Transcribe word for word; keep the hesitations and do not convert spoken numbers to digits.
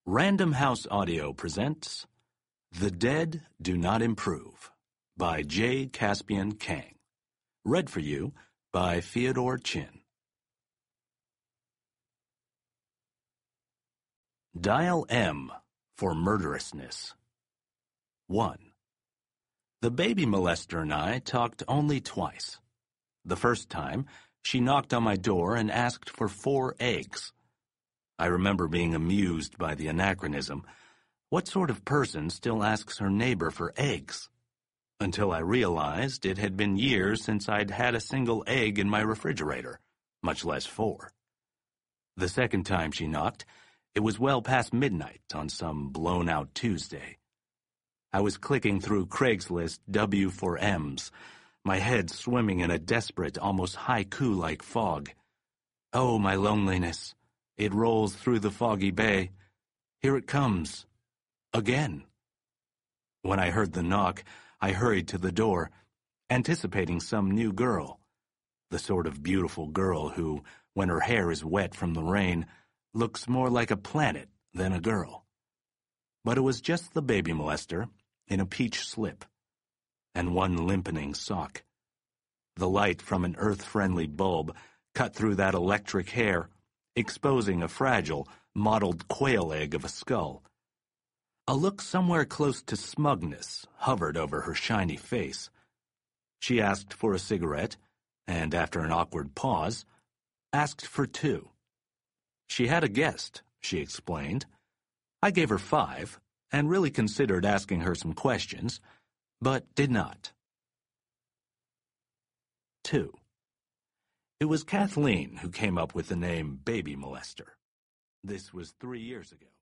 Random House Audio presents The Dead Do Not Improve by J. Caspian Kang. Read for you by Theodore Chin. Dial M for murderousness. one. The baby molester and I talked only twice. The first time, she knocked on my door and asked for four eggs. I remember being amused by the anachronism. What sort of person still asks her neighbor for eggs? Until I realized it had been years since I'd had a single egg in my refrigerator, much less four. The second time she knocked, it was well past midnight on some blown-out Tuesday. I was clicking through Craigslist W four M's, my head swimming in a desperate, almost haiku-like fog. Oh, my loneliness. It rolls through the foggy bay. Here it comes. Again. When I heard the knock, I hurried to the door, anticipating some new girl. The sort of beautiful girl who, when her hair is wet from the rain, looks more like a planet than a girl. But it was just the baby molester, in a peach slip, and one limpening sock. The light from an earth-friendly bulb cut through that electric hair, exposing a fragile, mottled quail egg of a skull. A look somewhere close to smugness hovered over her shiny face. She asked for a cigarette, and after an awkward pause, asked for two. She had a guest, she explained. I gave her five, and really considered asking her some questions, but did not. Two. It was Kathleen who came up with the name baby molester. This was three years ago.